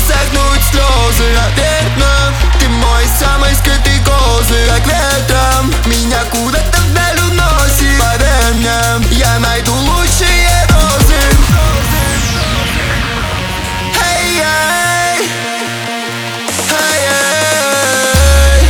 высохнуть слезы. Ответно, ты мой самый скрытый козырь. Как ветром меня куда-то вдаль уносит. Поверь мне, я найду лучшие розы. Эй-эй, эй-эй.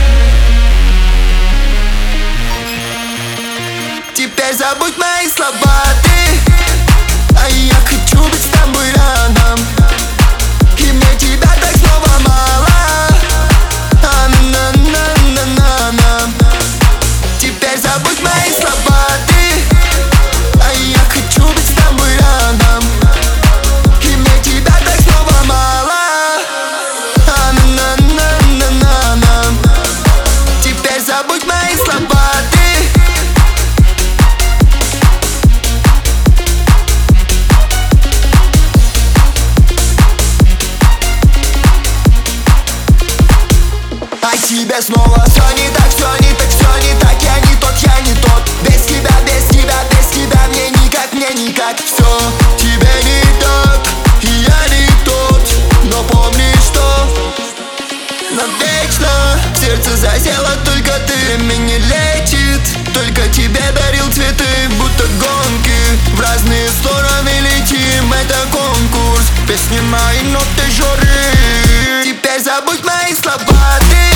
Теперь забудь мои слова, а я хочу быть с тобой рядом. И мне тебя так снова мало. На-на-на-на-на-на. Теперь забудь мои слова, а я хочу быть с тобой рядом. И мне тебя так снова мало. На-на-на-на-на-на. Теперь забудь мои слова, а тебе снова все не так, все не так, все не так. Я не тот, я не тот. Без тебя, без тебя, без тебя мне никак, мне никак. Все тебе не так, и я не тот. Но помни, что навечно в сердце засела только ты. Время не лечит, только тебе дарил цветы. Будто гонки, в разные стороны летим. Это конкурс, песни мои ноты журы. Теперь забудь мои слова,